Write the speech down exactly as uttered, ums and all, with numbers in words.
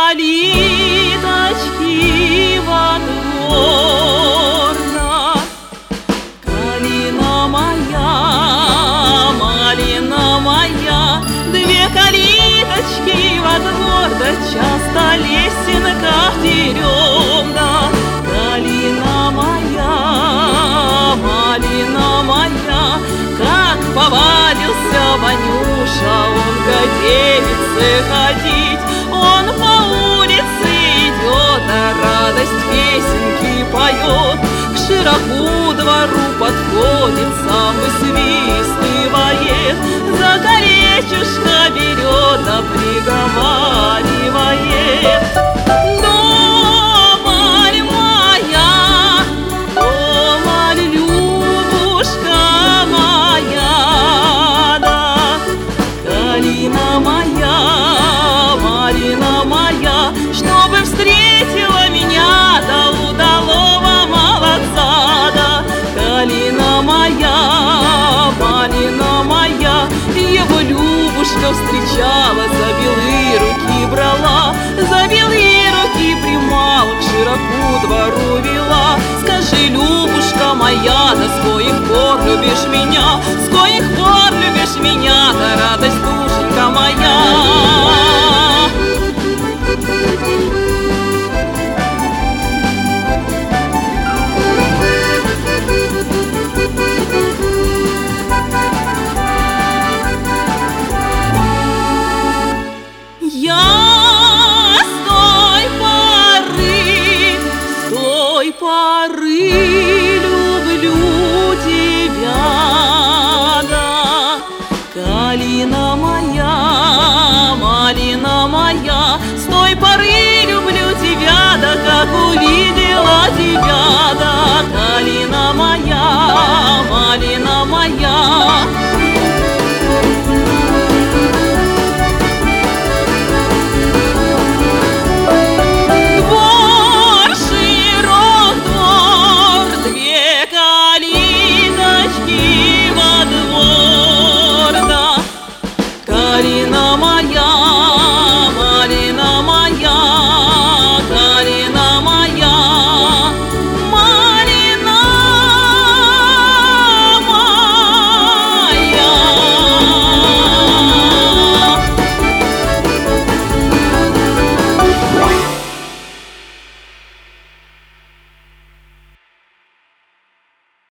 калиточки во дворна. Калина моя, малина моя, две калиточки во двор, да часто лесенка вдерем, да. Калина моя, малина моя, как повадился Ванюша он к девице ходить. Он по улице идет, а радость песенки поет. К широку двору подходит, сам высвистывает, за колечушко берет, да приговаривает: «Домаль моя, домаль, Любушка моя, да, калина моя, малина моя, чтобы встретила меня до удалого молодца, да, калина моя, малина моя». Его Любушка встречала, за белые руки брала, за белые руки примала, к широку двору вела. Скажи, Любушка моя, да с коих пор любишь меня, с коих пор любишь меня, да, радость, душенька моя. Поры люблю тебя, да, калина моя, малина моя, с той поры люблю тебя, да, как увидела тебя, да, калина моя, малина моя.